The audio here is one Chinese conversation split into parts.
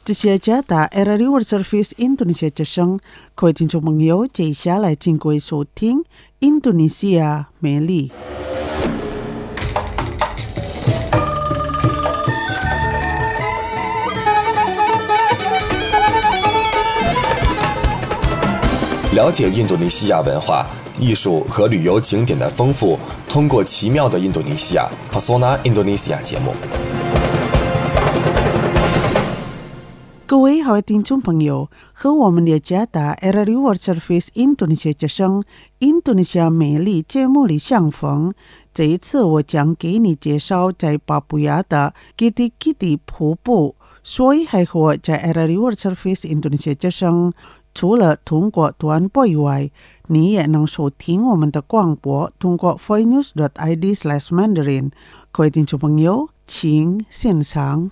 这些加打 RRI World Service Indonesia 之声，各位听众朋友，接下来请各位收听印度尼西亚美丽。 了解印度尼西亚文化、艺术和旅游景点的丰富，通过奇妙的印度尼西亚 Pesona Indonesia 节目。 各位好听众朋友，和我们的加打 RRI World Service Indonesia 之声印度尼西亚美丽节目里相逢。这一次我将给你介绍在巴布亚的 Kiti Kiti 瀑布，所以还和在 RRI World Service Indonesia 之声除了通过短波以外，你也能收听我们的广播，通过 voinews.id/Mandarin。各位听众朋友，请欣赏。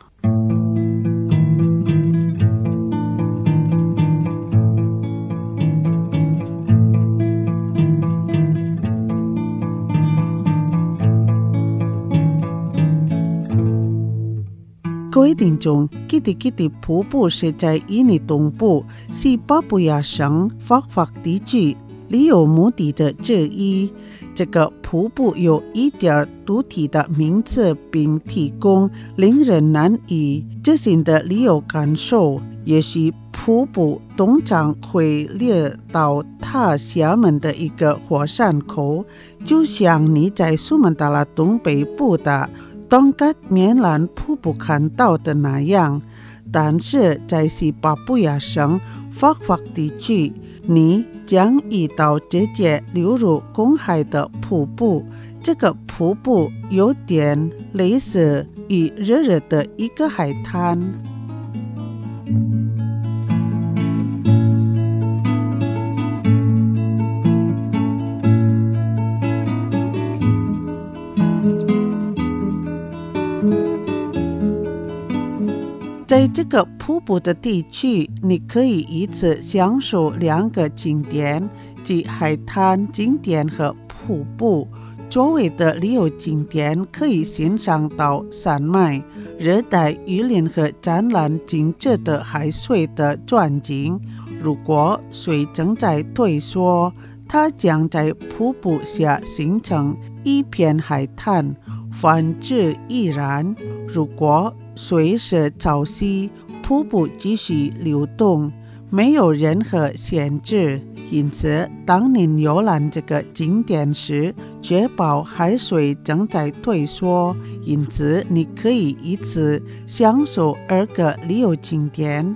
各位听众 ，Kiti Kiti 瀑布是在印尼东部西巴布亚省法法地区里有目的的之一。这个瀑布有一点独特的名字，并提供令人难以置信的旅游感受。也许瀑布通常会列到它下面的一个火山口，就像你在苏门答腊东北部的东格棉兰瀑布看到的那样，但是在西巴布亚省法法地区，你将遇到直接流入公海的瀑布。这个瀑布有点类似于热热的一个海滩。在这个瀑布的地区，你可以一次享受两个景点，即海滩景点和瀑布。周围的旅游景点可以欣赏到山脉、热带雨林和湛蓝清澈的海水的转景。如果水正在退缩，它将在瀑布下形成一片海滩，泛之亦然。如果水是潮汐，瀑布继续流动，没有任何限制。因此，当您游览这个景点时，确保海水正在退缩，因此你可以一次享受2个旅游景点。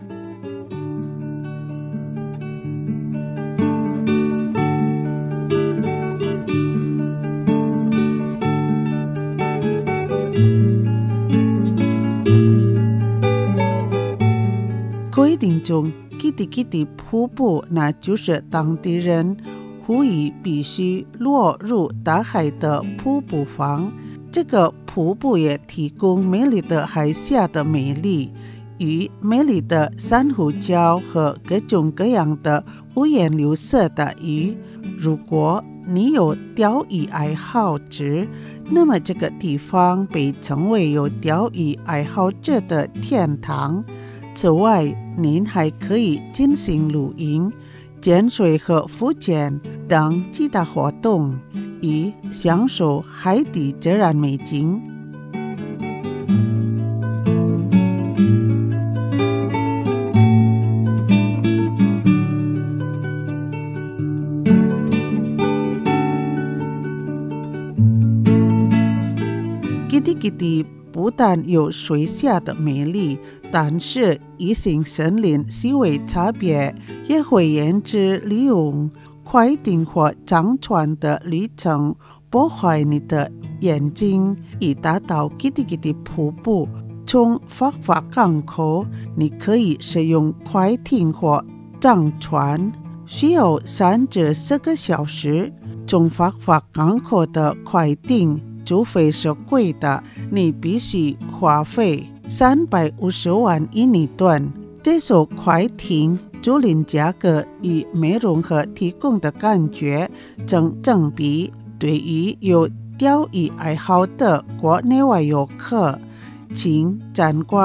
各位听众，Kiti Kiti 瀑布，那就是当地人呼吁必须落入大海的瀑布房。这个瀑布也提供美丽的海下的美丽，与美丽的珊瑚礁和各种各样的五颜六色的鱼。如果你有钓鱼爱好者，那么这个地方被称为有钓鱼爱好者的天堂。此外，您还可以进行露营、潜水和浮潜等其他活动，以享受海底自然美景。Kiti Kiti 不但有水下的美丽，但是异性森林细微差别也会沿着利用快艇或长船的旅程破坏你的眼睛，以达到 Kiti Kiti 瀑布。从法法港口，你可以使用快艇或长船，需要3至4个小时。从法法港口的快艇除非是贵的，你必须花费350万印尼盾。这艘快艇租赁价格与美容和提供的感觉正比。对于有钓鱼爱好的国内外游客，请参观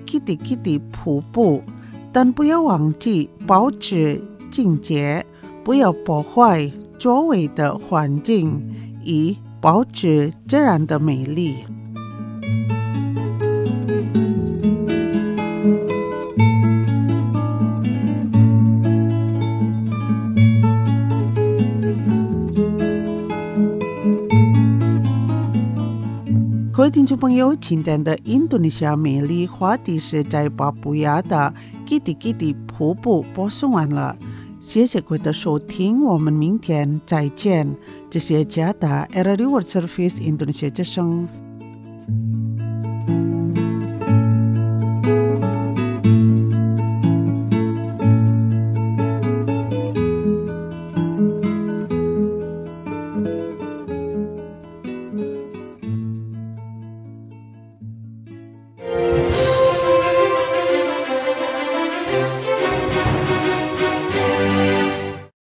Kitty Kitty 瀑布，但不要忘记保持清洁，不要破坏周围的环境，以保持自然的美丽。各位听众朋友，今天的印度尼西亚美丽话题是在巴布亚的 Kitty Kitty 瀑布播送完了，谢谢各位的收听，我们明天再见。这是加拿大 RRD World Service 印度尼西亚之声。